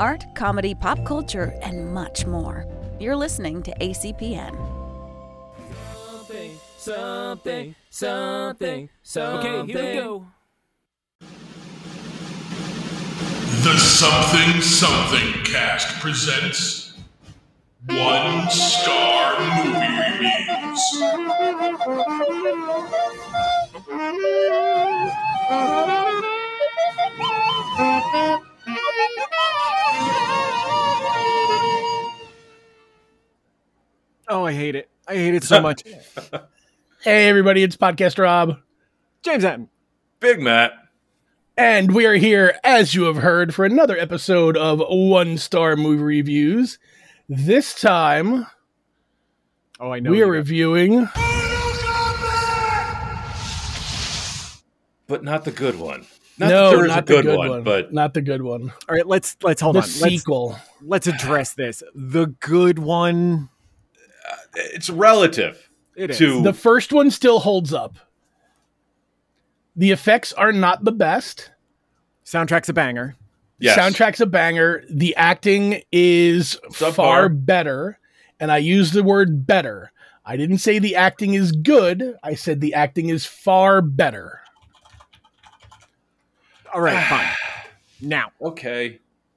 art, comedy, pop culture, and much more. You're listening to ACPN. Something. Okay, here we go. The Something Cast presents One Star Movie Reviews. Oh, I hate it. I hate it so much. Hey, everybody, it's Podcast Rob. James Atton. Big Matt. And we are here, as you have heard, for another episode of One Star Movie Reviews. This time, we are reviewing... But not the good one. Not the good one. Not the good one. All right, let's hold on. The sequel. Let's address this. The good one. It's relative. It is. The first one still holds up. The effects are not the best. Soundtrack's a banger. Yes. Soundtrack's a banger. The acting is far better. And I use the word better. I didn't say the acting is good. I said the acting is far better. All right, fine. Now. Okay.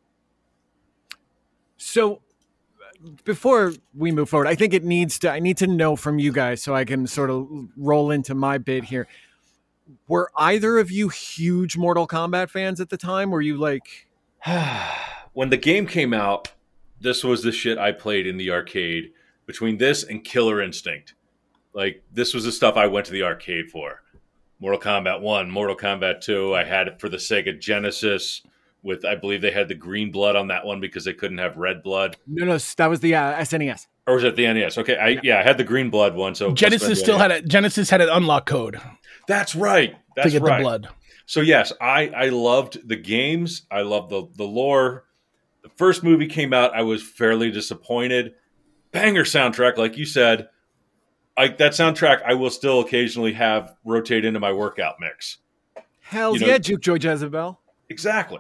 So, before we move forward, I think I need to know from you guys so I can sort of roll into my bit here. Were either of you huge Mortal Kombat fans at the time? Were you like... When the game came out, this was the shit I played in the arcade. Between this and Killer Instinct. Like, this was the stuff I went to the arcade for. Mortal Kombat 1, Mortal Kombat 2. I had it for the Sega Genesis with, I believe they had the green blood on that one because they couldn't have red blood. No, that was the SNES. Or was it the NES? Okay, I had the green blood one. So Genesis had an unlock code. That's right. To get the blood. So yes, I loved the games. I loved the lore. The first movie came out, I was fairly disappointed. Banger soundtrack, like you said. That soundtrack I will still occasionally have rotate into my workout mix. Hell yeah, Juke Joy Jezebel. Exactly.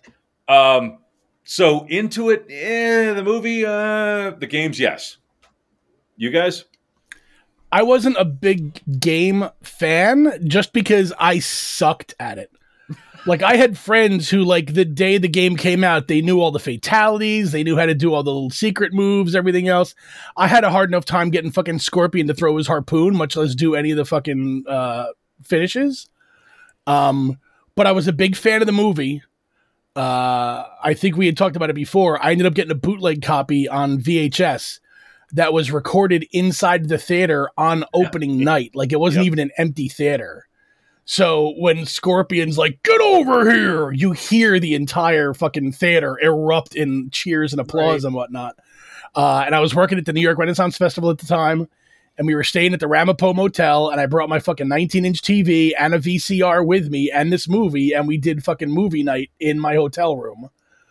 So into it, the movie, the games, yes. You guys? I wasn't a big game fan just because I sucked at it. Like, I had friends who, like, the day the game came out, they knew all the fatalities, they knew how to do all the little secret moves, everything else. I had a hard enough time getting fucking Scorpion to throw his harpoon, much less do any of the fucking finishes. But I was a big fan of the movie. I think we had talked about it before. I ended up getting a bootleg copy on VHS that was recorded inside the theater on opening night. Like, it wasn't even an empty theater. So when Scorpion's like, get over here, you hear the entire fucking theater erupt in cheers and applause and whatnot. And I was working at the New York Renaissance Festival at the time, and we were staying at the Ramapo Motel, and I brought my fucking 19-inch TV and a VCR with me and this movie, and we did fucking movie night in my hotel room.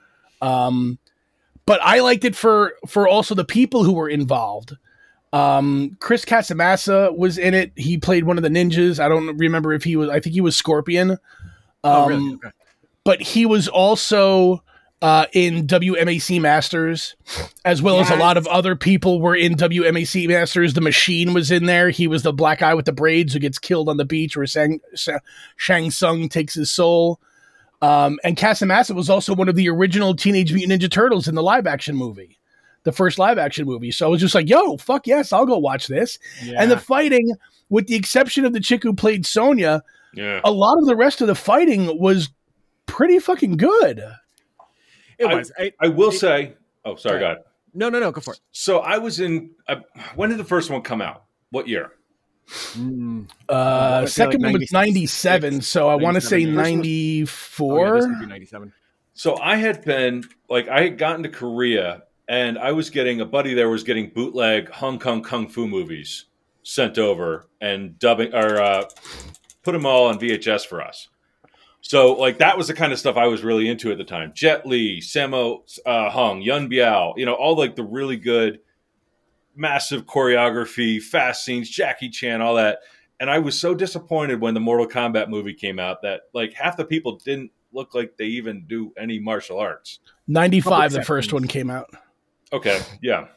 But I liked it for also the people who were involved. Chris Casamassa was in it. He played one of the ninjas. I don't remember if he was, I think he was Scorpion. Really? Okay. But he was also in WMAC Masters, as well as a lot of other people were in WMAC Masters. The Machine was in there. He was the black guy with the braids who gets killed on the beach where Shang Tsung takes his soul. And Casamassa was also one of the original Teenage Mutant Ninja Turtles in the live action movie. The first live action movie. So I was just like, yo, fuck yes, I'll go watch this. Yeah. And the fighting, with the exception of the chick who played Sonya, a lot of the rest of the fighting was pretty fucking good. It was. I will say, oh, sorry, go ahead. No, go for it. So I was in, when did the first one come out? What year? Second one was 97, so I want to say 94. This would be 97. So I had gotten to Korea, and I was getting, a buddy there was getting bootleg Hong Kong Kung Fu movies sent over and dubbing, or put them all on VHS for us. So, like, that was the kind of stuff I was really into at the time. Jet Li, Sammo Hung, Yun Biao, all like the really good, massive choreography, fast scenes, Jackie Chan, all that. And I was so disappointed when the Mortal Kombat movie came out that, like, half the people didn't look like they even do any martial arts. 95, the first one came out. Okay, yeah.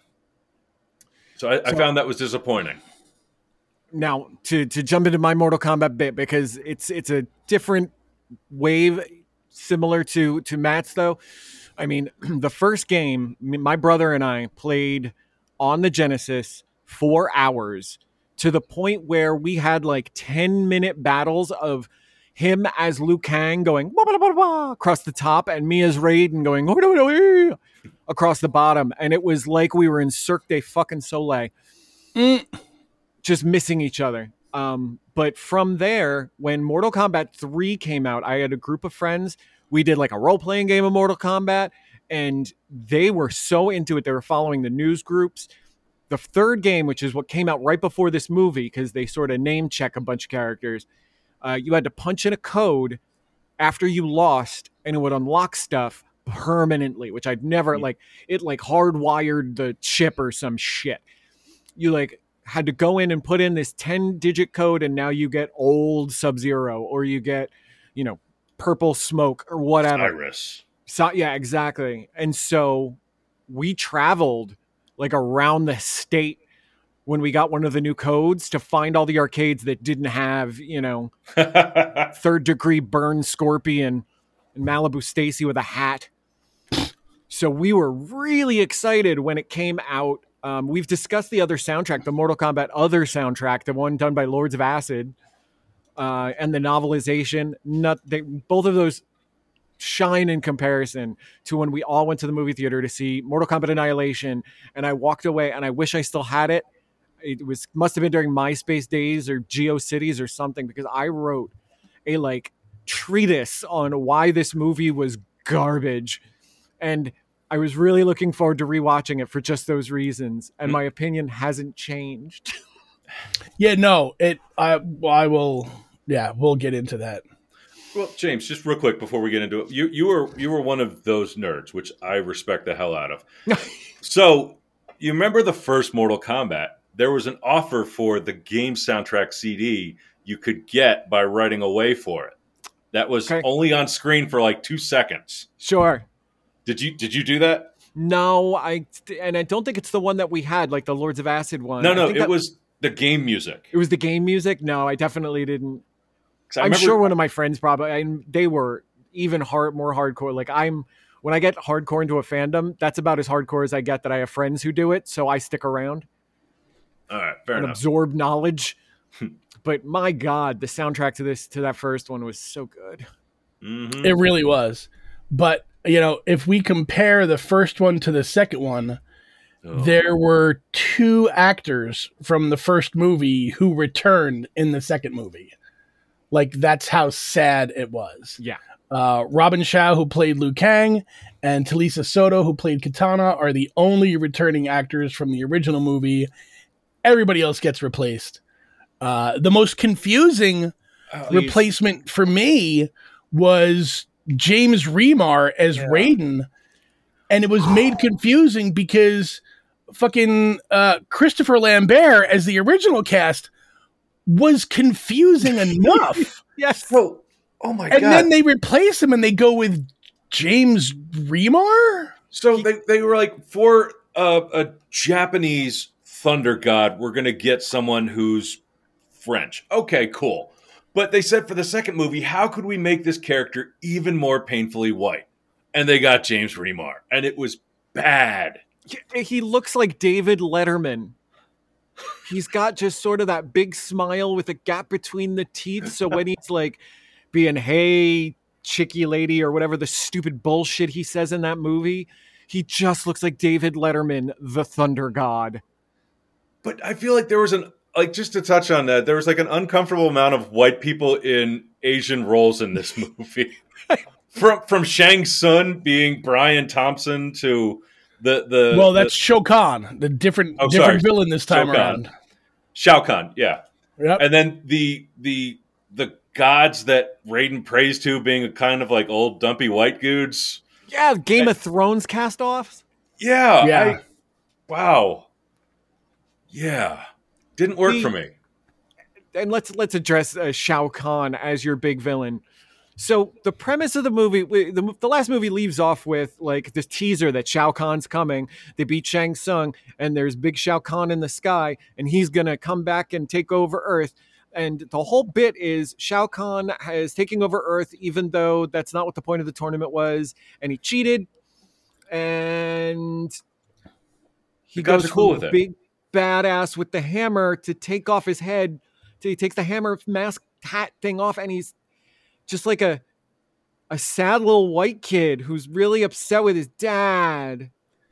So I found that was disappointing. Now, to jump into my Mortal Kombat bit, because it's a different wave, similar to Matt's, though. I mean, the first game, my brother and I played on the Genesis 4 hours, to the point where we had like 10-minute battles of him as Liu Kang going wah, wah, wah, wah, across the top, and me as Raiden going wah, wah, wah, wah, across the bottom. And it was like we were in Cirque du fucking Soleil. Just missing each other. But from there, when Mortal Kombat 3 came out, I had a group of friends. We did like a role-playing game of Mortal Kombat, and they were so into it. They were following the news groups. The third game, which is what came out right before this movie, because they sort of name check a bunch of characters, you had to punch in a code after you lost, and it would unlock stuff permanently, which I'd never, it hardwired the chip or some shit. You had to go in and put in this 10-digit code, and now you get old Sub-Zero, or you get, purple smoke or whatever. Iris. So, yeah, exactly. And so we traveled around the state when we got one of the new codes to find all the arcades that didn't have, third degree burn Scorpion and Malibu Stacy with a hat. So we were really excited when it came out. We've discussed the other soundtrack, the Mortal Kombat other soundtrack, the one done by Lords of Acid, and the novelization. Both of those shine in comparison to when we all went to the movie theater to see Mortal Kombat Annihilation, and I walked away, and I wish I still had it. It must have been during MySpace days or GeoCities or something, because I wrote a treatise on why this movie was garbage, and I was really looking forward to rewatching it for just those reasons, and my opinion hasn't changed. Yeah, no, we'll get into that. Well, James, just real quick before we get into it, you were one of those nerds, which I respect the hell out of. So, you remember the first Mortal Kombat? There was an offer for the game soundtrack CD you could get by writing away for it. That was only on screen for 2 seconds. Sure. Did you do that? No, I don't think it's the one that we had, the Lords of Acid one. No, it was the game music. It was the game music? No, I definitely didn't. I'm sure one of my friends probably, and they were even more hardcore. When I get hardcore into a fandom, that's about as hardcore as I get, that I have friends who do it, so I stick around. All right, fair enough. Absorb knowledge. But my God, the soundtrack to that first one was so good. Mm-hmm. It really was. But, if we compare the first one to the second one, there were 2 actors from the first movie who returned in the second movie. That's how sad it was. Yeah. Robin Shou, who played Liu Kang, and Talisa Soto, who played Kitana, are the only returning actors from the original movie. Everybody else gets replaced. The most confusing replacement for me was James Remar as Raiden. And it was made confusing because fucking Christopher Lambert as the original cast was confusing enough. Yes. So, oh my God. And then they replace him and they go with James Remar? So they were for a Japanese thunder god, we're going to get someone who's French. Okay, cool. But they said for the second movie, how could we make this character even more painfully white? And they got James Remar. And it was bad. He looks like David Letterman. He's got just sort of that big smile with a gap between the teeth. So when he's being, hey, chickie lady, or whatever the stupid bullshit he says in that movie, he just looks like David Letterman, the Thunder God. But I feel there was just to touch on that, there was an uncomfortable amount of white people in Asian roles in this movie. From Shang Tsung being Brian Thompson to that's Shao Kahn, the different villain this time around. Shao Kahn, yeah. Yep. And then the gods that Raiden prays to being a kind of old dumpy white dudes. Yeah, Game of Thrones cast-offs. Yeah. Wow. Yeah. Didn't work for me. And let's address Shao Kahn as your big villain. So the premise of the movie, the last movie leaves off with like this teaser that Shao Kahn's coming. They beat Shang Tsung, and there's big Shao Kahn in the sky, and he's gonna come back and take over Earth. And the whole bit is Shao Kahn is taking over Earth, even though that's not what the point of the tournament was, and he cheated. And he gods goes are cool from with it. big badass with the hammer to take off his head. He takes the hammer mask hat thing off, and he's just like a sad little white kid who's really upset with his dad.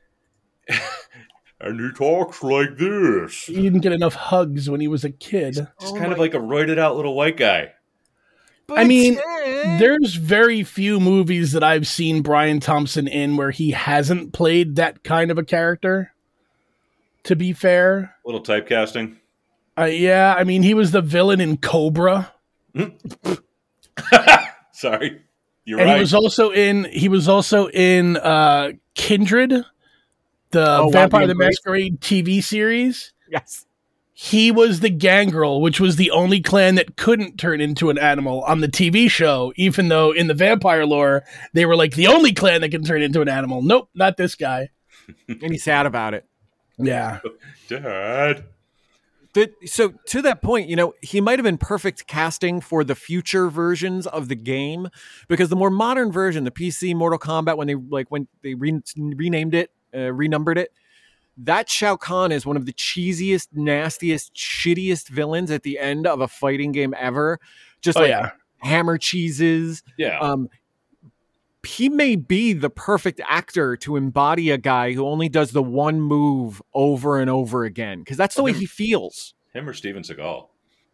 And he talks like this. He didn't get enough hugs when he was a kid. Just kind of like a roided out little white guy. But I mean, Ted- there's very few movies that I've seen Bryan Thompson in where he hasn't played that kind of a character, to be fair. Little typecasting. Yeah, I mean, he was the villain in Cobra. Sorry. You're And right. he was also in Kindred, the Wild Vampire the Embrace? Masquerade TV series. yes. He was the Gangrel, which was the only clan that couldn't turn into an animal on the TV show, even though in the vampire lore, they were like the only clan that can turn into an animal. Nope, not this guy. And he's sad about it. Yeah. Dad. So to that point, he might have been perfect casting for the future versions of the game, because the more modern version, the PC Mortal Kombat, when they renamed it, renumbered it, that Shao Kahn is one of the cheesiest, nastiest, shittiest villains at the end of a fighting game ever. Just hammer cheeses. Yeah. He may be the perfect actor to embody a guy who only does the one move over and over again, because that's the way he feels. Him or Steven Seagal.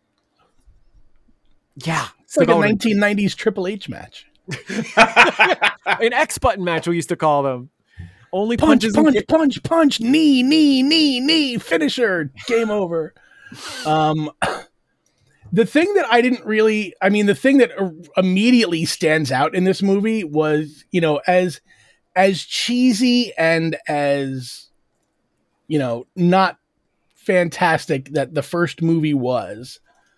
Yeah. It's like a 1990s Triple H match. An X button match, we used to call them. Only Punch, punches punch, and punch, punch, knee, finisher, game over. The thing that immediately stands out in this movie was, as cheesy and as, not fantastic that the first movie was,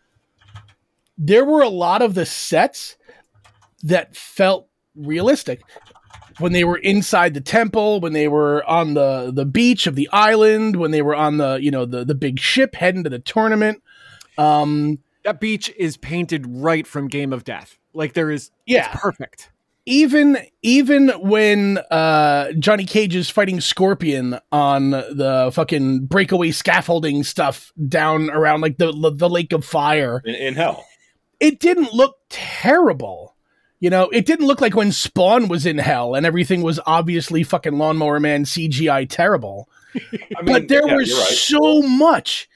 there were a lot of the sets that felt realistic. When they were inside the temple, when they were on the beach of the island, when they were on the big ship heading to the tournament. that beach is painted right from Game of Death. Like it's perfect. Even when Johnny Cage is fighting Scorpion on the fucking breakaway scaffolding stuff down around like the Lake of Fire In hell. it didn't look terrible. It didn't look like when Spawn was in hell and everything was obviously fucking Lawnmower Man CGI terrible. But there was so much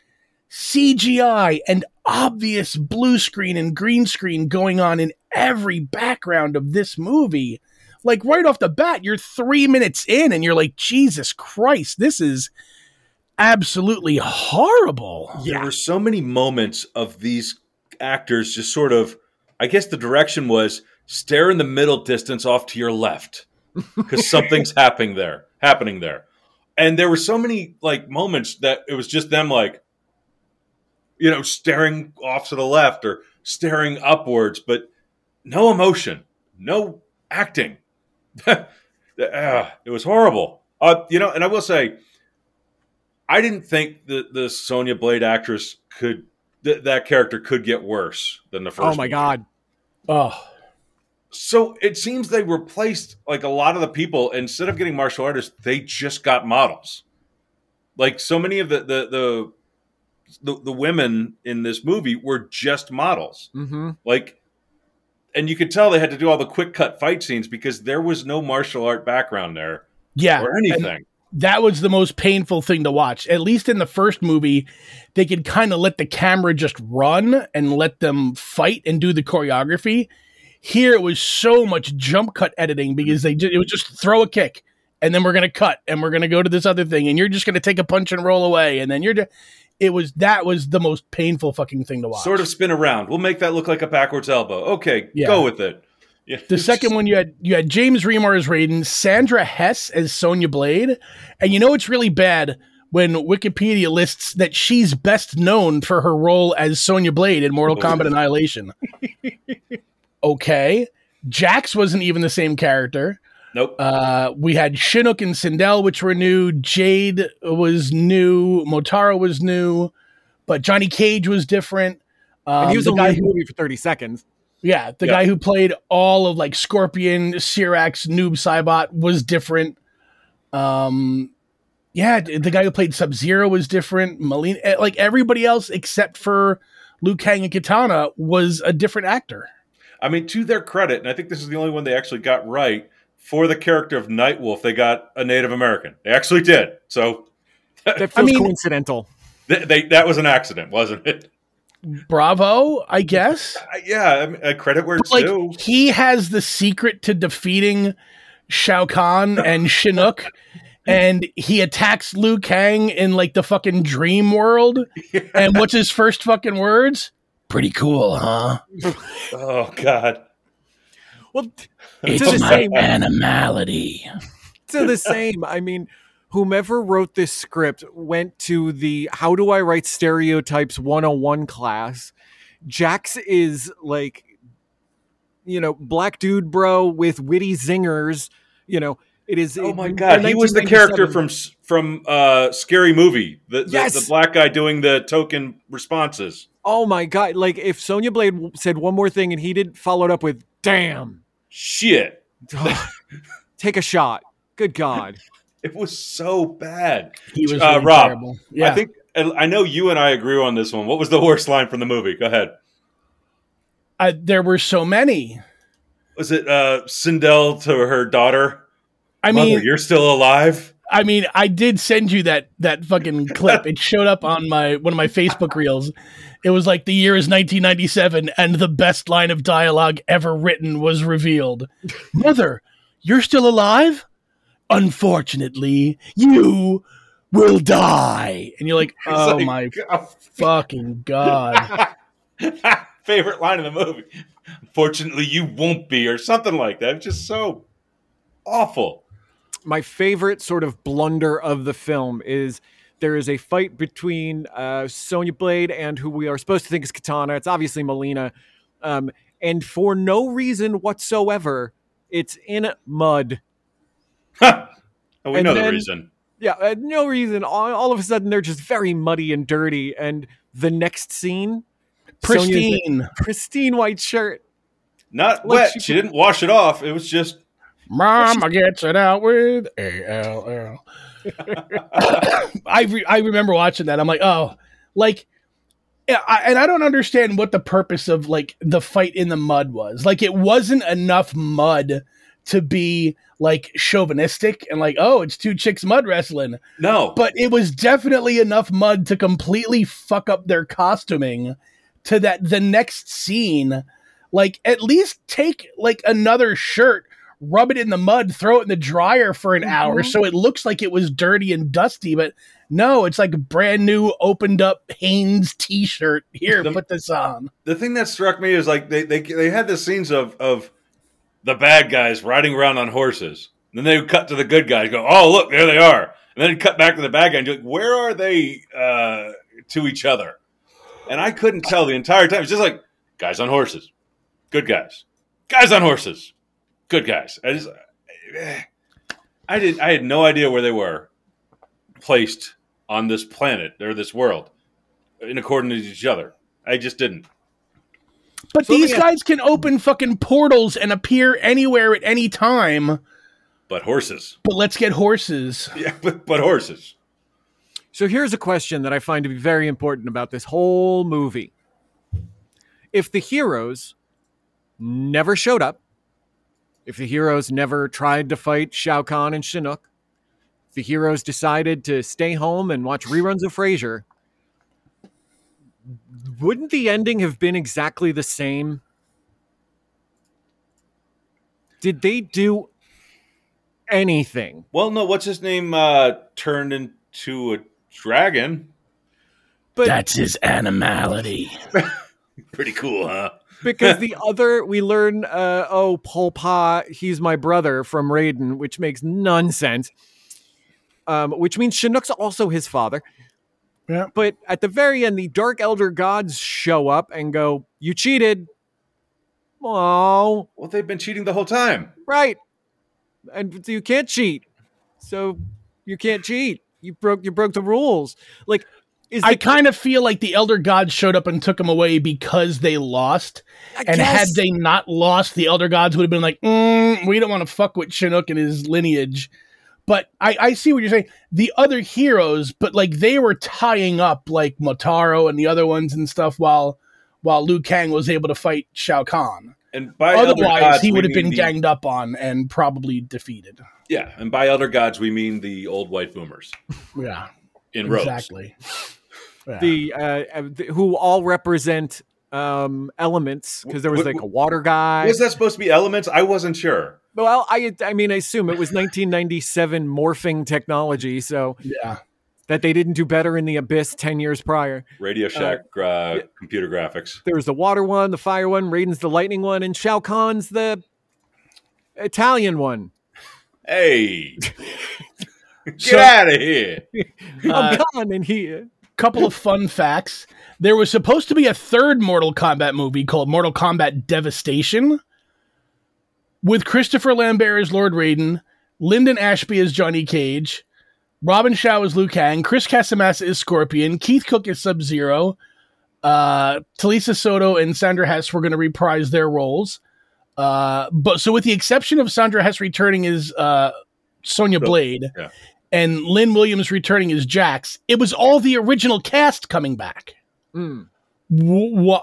CGI and obvious blue screen and green screen going on in every background of this movie. Like right off the bat, you're 3 minutes in and you're like, Jesus Christ, this is absolutely horrible. There were so many moments of these actors just sort of, I guess the direction was stare in the middle distance off to your left because something's happening there. And there were so many like moments that it was just them like, staring off to the left or staring upwards, but no emotion, no acting. It was horrible. And I will say, I didn't think the Sonya Blade actress that character could get worse than the first. Oh my movie. God. Oh, So it seems they replaced like a lot of the people. Instead of getting martial artists, they just got models. Like so many of the women in this movie were just models. Mm-hmm. Like, and you could tell they had to do all the quick cut fight scenes because there was no martial art background there yeah. or anything. That was the most painful thing to watch. At least in the first movie, they could kind of let the camera just run and let them fight and do the choreography. Here it was so much jump cut editing because it was just throw a kick and then we're going to cut and we're going to go to this other thing and you're just going to take a punch and roll away and then that was the most painful fucking thing to watch. Sort of spin around. We'll make that look like a backwards elbow. Okay, go with it. Yeah. The second one, you had James Remar as Raiden, Sandra Hess as Sonya Blade, and it's really bad when Wikipedia lists that she's best known for her role as Sonya Blade in Mortal Kombat Annihilation. Okay, Jax wasn't even the same character. Nope. We had Chinook and Sindel, which were new. Jade was new. Motaro was new. But Johnny Cage was different. And he was only in the movie for 30 seconds. Yeah, the guy who played all of like Scorpion, Cyrax, Noob Saibot was different. Yeah, the guy who played Sub-Zero was different. Molina, like everybody else except for Liu Kang and Kitana was a different actor. I mean, to their credit, and I think this is the only one they actually got right, for the character of Nightwolf, they got a Native American. They actually did. So that feels coincidental. That was an accident, wasn't it? Bravo, I guess. Yeah, I credit where it's due. He has the secret to defeating Shao Kahn and Chinook, and he attacks Liu Kang in like the fucking dream world. Yeah. And what's his first fucking words? Pretty cool, huh? Oh God. Well, it's my animality. To the same. I mean, whomever wrote this script went to the How Do I Write Stereotypes 101 class. Jax is like, black dude bro with witty zingers. It is. Oh my God, he was the character from Scary Movie. The black guy doing the token responses. Oh my God! Like if Sonya Blade said one more thing and he did follow it up with "damn shit," take a shot. Good God. It was so bad. He was really Rob, terrible. Yeah. I know you and I agree on this one. What was the worst line from the movie? Go ahead. There were so many. Was it Sindel to her daughter? I mean, Mother, you're still alive? I mean, I did send you that fucking clip. It showed up on one of my Facebook reels. It was like the year is 1997 and the best line of dialogue ever written was revealed. Mother, you're still alive? Unfortunately, you will die. And you're like, oh like, my fucking God. Favorite line in the movie. Unfortunately, you won't be, or something like that. It's just so awful. My favorite sort of blunder of the film is there is a fight between Sonya Blade and who we are supposed to think is Kitana. It's obviously Melina. And for no reason whatsoever, it's in mud. Oh, we know the reason. Yeah, no reason. All of a sudden, they're just very muddy and dirty. And the next scene, pristine white shirt. Not wet. She didn't wash it off. It was just... Mama gets it out with ALL. I remember watching that. I'm like, oh, like, and I don't understand what the purpose of like the fight in the mud was. Like, it wasn't enough mud to be like chauvinistic and like, oh, it's two chicks mud wrestling. No, but it was definitely enough mud to completely fuck up their costuming. To that the next scene, like at least take like another shirt. Rub it in the mud, throw it in the dryer for an hour so it looks like it was dirty and dusty, but no, it's like a brand new opened up Hanes t-shirt. Here, put this on. The thing that struck me is like they had the scenes of the bad guys riding around on horses. And then they would cut to the good guys, go, oh, look, there they are. And then it'd cut back to the bad guy and you're like, where are they to each other? And I couldn't tell the entire time. It's just like, guys on horses. Good guys. Guys on horses. Good guys. I had no idea where they were placed on this planet or this world in accordance to each other. I just didn't. But so these guys can open fucking portals and appear anywhere at any time. But horses. But let's get horses. Yeah, but horses. So here's a question that I find to be very important about this whole movie. If the heroes never showed up, if the heroes never tried to fight Shao Kahn and Chinook, if the heroes decided to stay home and watch reruns of Frasier, wouldn't the ending have been exactly the same? Did they do anything? Well, no, what's his name turned into a dragon? But that's his animality. Pretty cool, huh? Because we learn, Pol Pa, he's my brother from Raiden, which makes none sense. Which means Chinook's also his father. Yeah. But at the very end, the Dark Elder Gods show up and go, you cheated. Oh, Well, they've been cheating the whole time. right. And you can't cheat. So you can't cheat. You broke the rules. Like, I kind of feel like the Elder Gods showed up and took him away because they lost. And had they not lost, the Elder Gods would have been like, we don't want to fuck with Chinook and his lineage. But I see what you're saying. The other heroes, but like they were tying up like Motaro and the other ones and stuff while Liu Kang was able to fight Shao Kahn. And by otherwise, gods, he would have we been mean ganged up on and probably defeated. Yeah, and by Elder Gods, we mean the old white boomers. Yeah, in robes. Exactly. Yeah. The who all represent elements, because there was like a water guy. Was that supposed to be elements? I wasn't sure. Well, I mean, I assume it was 1997 morphing technology, so yeah, that they didn't do better in the Abyss 10 years prior. Radio Shack computer graphics. There's the water one, the fire one, Raiden's the lightning one, and Shao Kahn's the Italian one. Hey, get out of here! I'm gone, and he. Couple of fun facts. There was supposed to be a third Mortal Kombat movie called Mortal Kombat Devastation with Christopher Lambert as Lord Raiden, Lyndon Ashby as Johnny Cage, Robin Shaw as Liu Kang, Chris Casamassa is Scorpion, Keith Cook is Sub-Zero, Talisa Soto and Sandra Hess were going to reprise their roles. But so with the exception of Sandra Hess returning as Sonya Blade, and Lynn Williams returning as Jax, it was all the original cast coming back. What?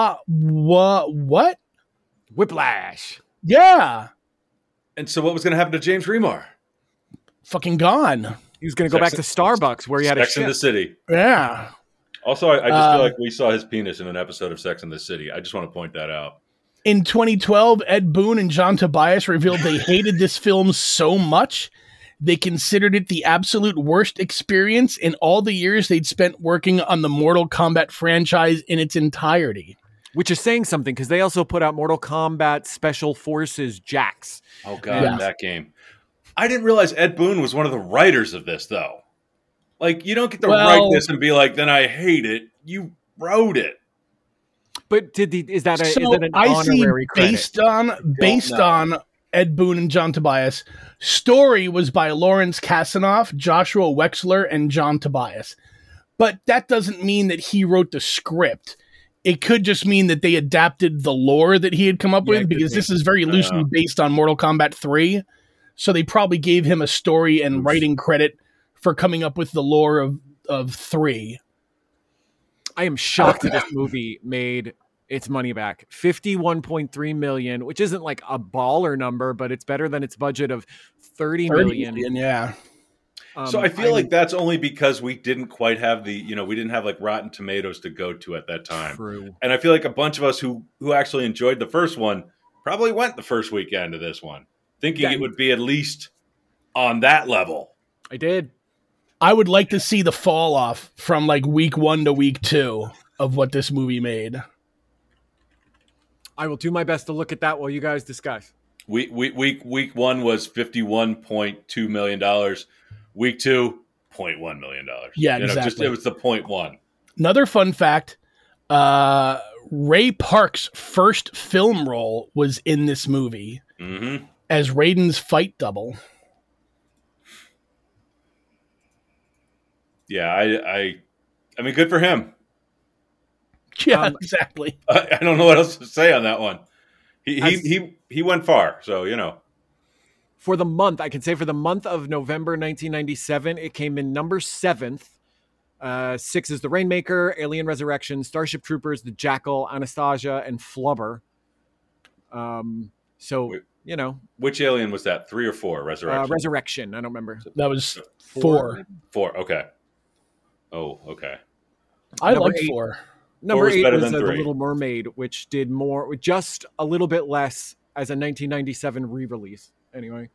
Whiplash. Yeah. And so what was going to happen to James Remar? Fucking gone. He was going to go back to Starbucks where he had a Sex in the City. Yeah. Also, I just feel like we saw his penis in an episode of Sex in the City. I just want to point that out. In 2012, Ed Boon and John Tobias revealed they hated this film so much they considered it the absolute worst experience in all the years they'd spent working on the Mortal Kombat franchise in its entirety. Which is saying something, because they also put out Mortal Kombat Special Forces Jax. Oh, God, that game. I didn't realize Ed Boon was one of the writers of this, though. Like, you don't get to write this and be like, then I hate it. You wrote it. But is that an honorary credit? Based on Ed Boon and John Tobias, story was by Lawrence Kasanoff, Joshua Wexler, and John Tobias. But that doesn't mean that he wrote the script. It could just mean that they adapted the lore that he had come up with, because this is very loosely based on Mortal Kombat 3. So they probably gave him a story and writing credit for coming up with the lore of 3. I am shocked that this movie made its money back. $51.3 million, which isn't like a baller number, but it's better than its budget of $30 million. Yeah. So I feel like that's only because we didn't quite have we didn't have like Rotten Tomatoes to go to at that time. True. And I feel like a bunch of us who actually enjoyed the first one probably went the first weekend to this one, thinking it would be at least on that level. I did. I would like to see the fall off from like week 1 to week 2 of what this movie made. I will do my best to look at that while you guys discuss. Week 1 was $51.2 million. Week 2, $0.1 million. Yeah, exactly. It was the 0.1. Another fun fact, Ray Park's first film role was in this movie as Raiden's fight double. Yeah, I mean, good for him. Yeah, exactly. I don't know what else to say on that one. He went far, so For the month, I can say for the month of November 1997, it came in number 7th. 6 is The Rainmaker, Alien Resurrection, Starship Troopers, The Jackal, Anastasia, and Flubber. Which Alien was that? 3 or 4? Resurrection. Resurrection. I don't remember. That was 4. 4. Okay. Oh, okay. I liked 4. Number 8 was The Little Mermaid, which did more, just a little bit less as a 1997 re-release. Anyway.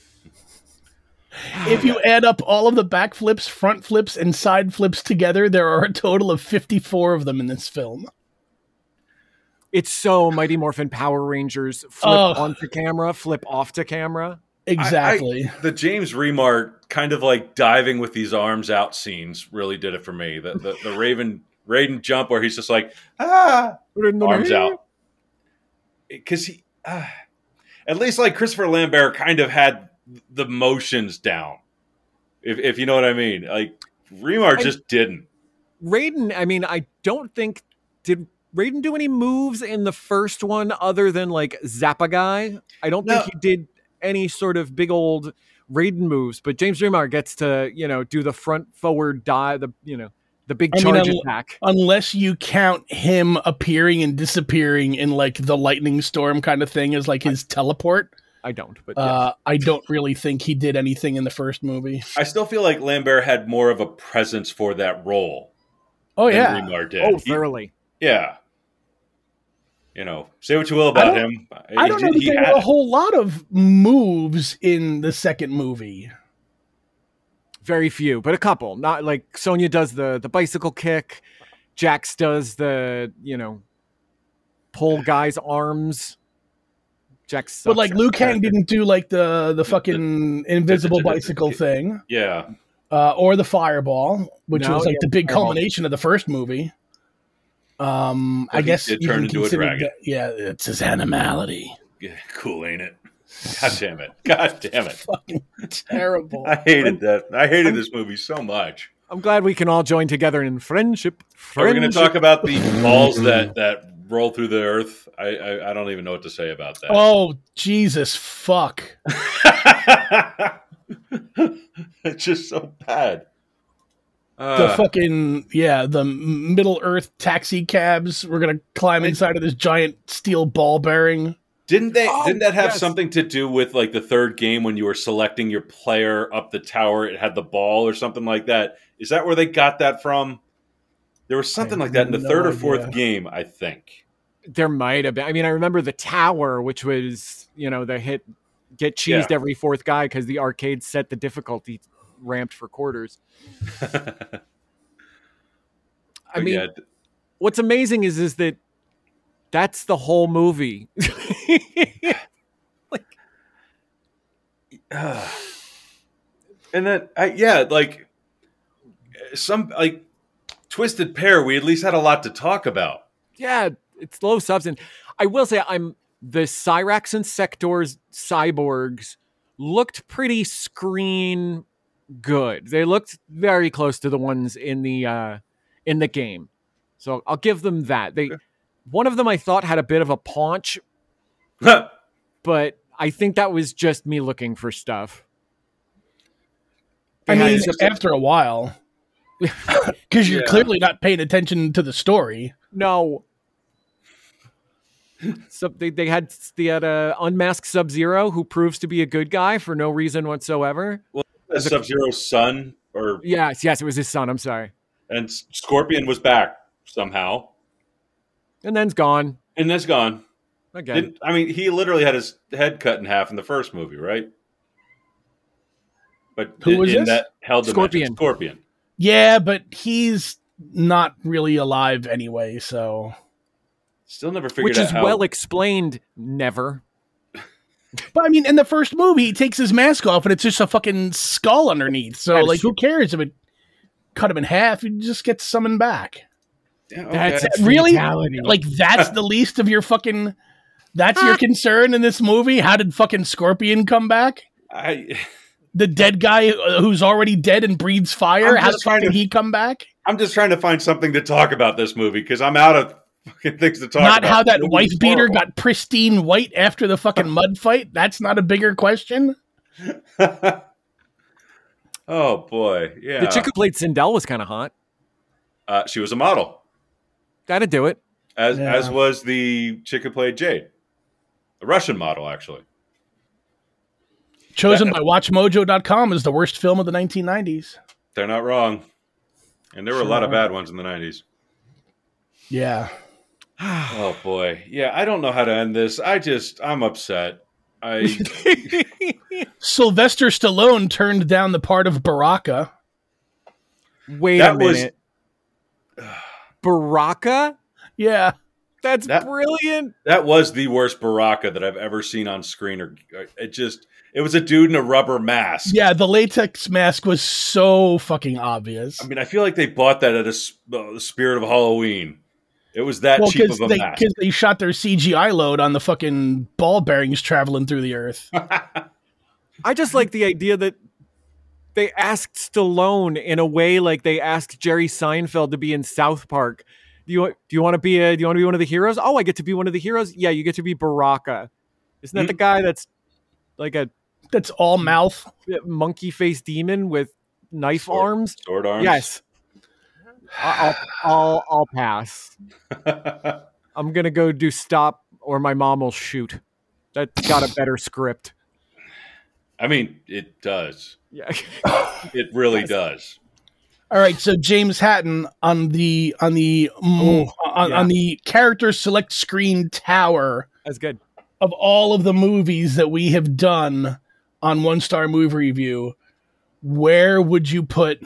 If you add up all of the back flips, front flips, and side flips together, there are a total of 54 of them in this film. It's so Mighty Morphin Power Rangers flip onto camera, flip off to camera. Exactly. The James Remar kind of like diving with these arms out scenes really did it for me. The Raiden jump where he's just like, arms out. because he, at least like Christopher Lambert kind of had the motions down, if you know what I mean. Like Remar just didn't. Raiden, I mean, I don't think, did Raiden do any moves in the first one other than like Zappa Guy? I don't think he did any sort of big old Raiden moves, but James Remar gets to, do the front forward dive, the big charge attack. Unless you count him appearing and disappearing in like the lightning storm kind of thing as like his teleport. I don't, but yes. I don't really think he did anything in the first movie. I still feel like Lambert had more of a presence for that role. Oh yeah, Remar did. Oh, thoroughly. Yeah. Say what you will about him. I don't know that there were a whole lot of moves in the second movie. Very few, but a couple. Not like Sonya does the bicycle kick. Jax does the, pull guys' arms. Jax sucks. But like Liu Kang didn't do like the fucking invisible bicycle thing. Yeah. Or the fireball, which was like the big culmination of the first movie. I guess it turned into a dragon. It's his animality. Yeah, cool, ain't it? God damn it. God damn it. Fucking terrible. I hated that. I hated this movie so much. I'm glad we can all join together in friendship. Are we going to talk about the balls that roll through the earth? I don't even know what to say about that. Oh, Jesus, fuck. It's just so bad. The fucking, the Middle Earth taxi cabs. We're going to climb inside of this giant steel ball bearing. Didn't that have something to do with like the third game when you were selecting your player up the tower? It had the ball or something like that. Is that where they got that from? There was something like that in the third or fourth game, I think. There might have been. I mean, I remember the tower, which was, the get cheesed every fourth guy because the arcade set the difficulty ramped for quarters. I mean, what's amazing is that that's the whole movie. And then some like Twisted Pair, we at least had a lot to talk about. Yeah, it's low substance. I will say the Cyrax and Sector's cyborgs looked pretty screen good. They looked very close to the ones in the game. So I'll give them that. One of them I thought had a bit of a paunch, but I think that was just me looking for stuff. After a while, because you're clearly not paying attention to the story. No. So they had unmasked Sub-Zero, who proves to be a good guy for no reason whatsoever. Well, Sub-Zero's son, or yes, it was his son. I'm sorry. And Scorpion was back somehow, and then's gone. Again. He literally had his head cut in half in the first movie, right? But who was this? That held Scorpion. Scorpion. Yeah, but he's not really alive anyway, so still never figured out. Which is well explained. Never. But I mean, in the first movie, he takes his mask off and it's just a fucking skull underneath. So, who cares if it cut him in half? He just gets summoned back. Yeah, okay. That's really like that's the least of your fucking. That's your concern in this movie. How did fucking Scorpion come back? The dead guy who's already dead and breathes fire. How the fuck did he come back? I'm just trying to find something to talk about this movie because I'm out of fucking things to talk about. Not how that wife beater got pristine white after the fucking mud fight. That's not a bigger question. Oh boy, yeah. The chick who played Sindel was kind of hot. She was a model. That'd do it. As was the chick who played Jade, the Russian model, actually. Chosen by WatchMojo.com as the worst film of the 1990s. They're not wrong. And there were a lot of bad ones in the 90s. Yeah. Oh, boy. Yeah, I don't know how to end this. I'm upset. Sylvester Stallone turned down the part of Baraka. Wait a minute. Baraka? Yeah. That's brilliant. That was the worst Baraka that I've ever seen on screen. It was a dude in a rubber mask. Yeah, the latex mask was so fucking obvious. I mean, I feel like they bought that at the Spirit of Halloween. It was that cheap of a match. Because they shot their CGI load on the fucking ball bearings traveling through the earth. I just like the idea that they asked Stallone in a way like they asked Jerry Seinfeld to be in South Park. Do you want to be one of the heroes? Oh, I get to be one of the heroes. Yeah, you get to be Baraka. Isn't that the guy that's like that's all mouth monkey face demon with knife arms? Sword arms. Yes. I'll pass. I'm gonna go do stop, or my mom will shoot. That's got a better script. I mean, it does. Yeah, it really does. All right, so James Hatton on the character select screen tower. That's good. Of all of the movies that we have done on One Star Movie Review, where would you put?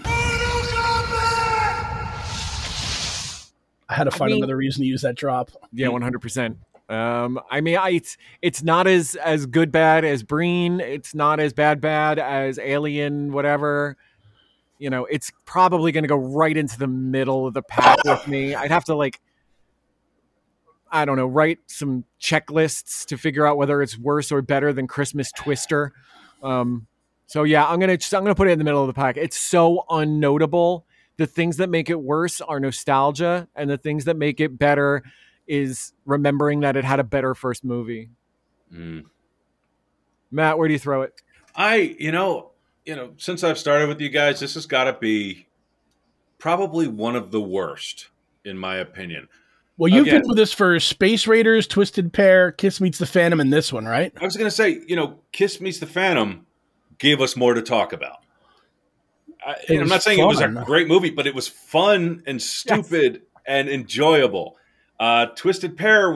I had to find another reason to use that drop. Yeah, 100%. I mean, it's not as good bad as Breen. It's not as bad as Alien, whatever. You know, it's probably going to go right into the middle of the pack with me. I'd have to I don't know, write some checklists to figure out whether it's worse or better than Christmas Twister. So yeah, I'm gonna put it in the middle of the pack. It's so unnotable. The things that make it worse are nostalgia, and the things that make it better is remembering that it had a better first movie. Matt, where do you throw it? Since I've started with you guys, this has got to be probably one of the worst, in my opinion. Well, you've been with us for Space Raiders, Twisted Pair, Kiss Meets the Phantom, and this one, right? I was going to say, Kiss Meets the Phantom gave us more to talk about. I'm not saying it was a great movie, but it was fun and stupid and enjoyable. Twisted Pair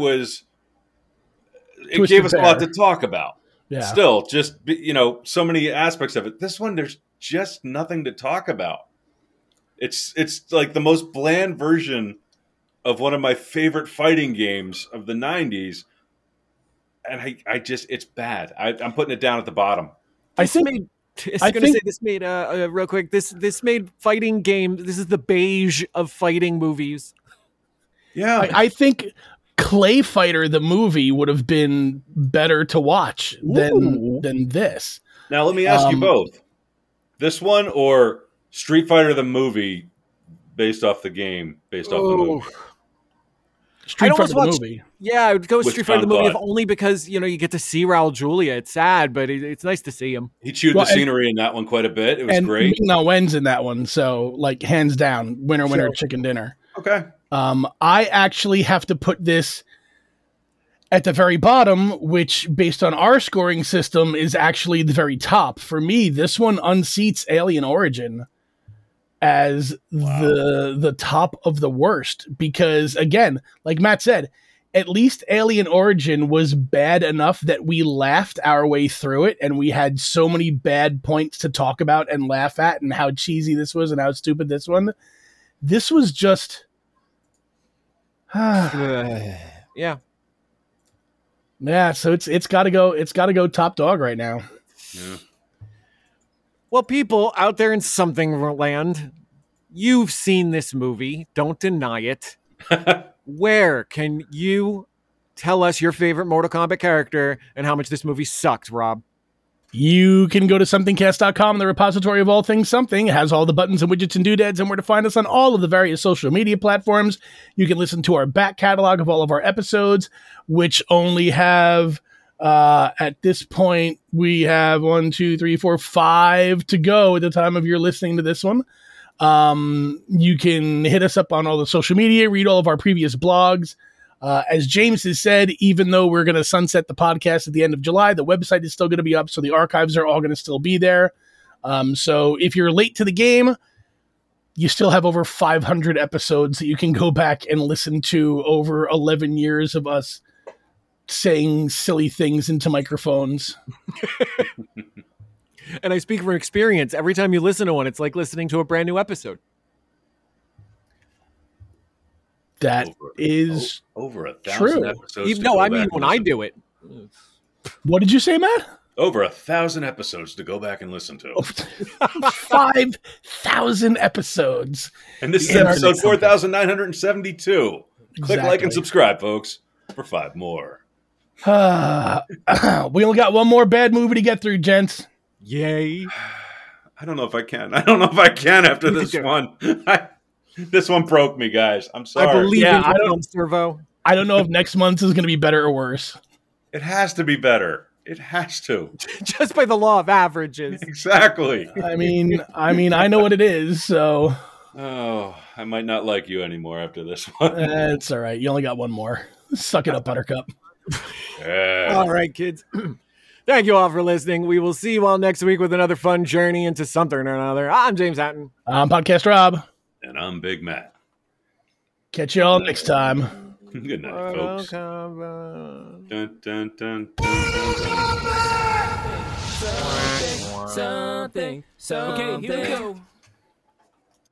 gave us a lot to talk about. Yeah. Still, just, so many aspects of it. This one, there's just nothing to talk about. It's like the most bland version of one of my favorite fighting games of the 90s. And it's bad. I'm putting it down at the bottom. This made real quick. This made fighting game. This is the beige of fighting movies. Yeah. I think Clay Fighter, the movie, would have been better to watch than this. Now, let me ask you both. This one or Street Fighter, the movie, based off the game, based off the movie? Street Fighter the movie. Yeah, I would go with Street Fighter the movie, if only because you get to see Raul Julia. It's sad, but it's nice to see him. He chewed the scenery in that one quite a bit. It was great. No Wen's in that one, so hands down, winner, chicken dinner. Okay. I actually have to put this at the very bottom, which, based on our scoring system, is actually the very top. For me, this one unseats Alien Origin as the top of the worst, because again, like Matt said, at least Alien Origin was bad enough that we laughed our way through it, and we had so many bad points to talk about and laugh at, and how cheesy this was and how stupid this one. This was just yeah. So it's got to go top dog right now. Yeah. Well, people out there in something land, you've seen this movie. Don't deny it. Where can you tell us your favorite Mortal Kombat character and how much this movie sucked, Rob? You can go to somethingcast.com, the repository of all things something. It has all the buttons and widgets and doodads and where to find us on all of the various social media platforms. You can listen to our back catalog of all of our episodes, which only have, at this point, we have 1, 2, 3, 4, 5 to go at the time of your listening to this one. You can hit us up on all the social media, read all of our previous blogs. As James has said, even though we're going to sunset the podcast at the end of July, the website is still going to be up, so the archives are all going to still be there. So if you're late to the game, you still have over 500 episodes that you can go back and listen to over 11 years of us saying silly things into microphones. And I speak from experience. Every time you listen to one, it's like listening to a brand new episode. That is over 1,000 true. episodes. No, I mean when I do it. What did you say, Matt? Over 1,000 episodes to go back and listen to. 5,000 episodes. And this is episode 4,972. Click like and subscribe, folks, for 5 more. We only got one more bad movie to get through, gents. Yay. I don't know if I can. After this one. This one broke me, guys. I'm sorry. I believe in I film, Servo. I don't know if next month's is going to be better or worse. It has to be better. It has to. Just by the law of averages. Exactly. I mean, I know what it is, so. Oh, I might not like you anymore after this one. It's all right. You only got one more. Suck it up, Buttercup. Yeah. All right, kids. Thank you all for listening. We will see you all next week with another fun journey into something or another. I'm James Hatton. I'm Podcast Rob. And I'm Big Matt. Catch you all next time. Good night, folks. Dun, dun, dun, dun, dun, dun. Something. Okay, here we go.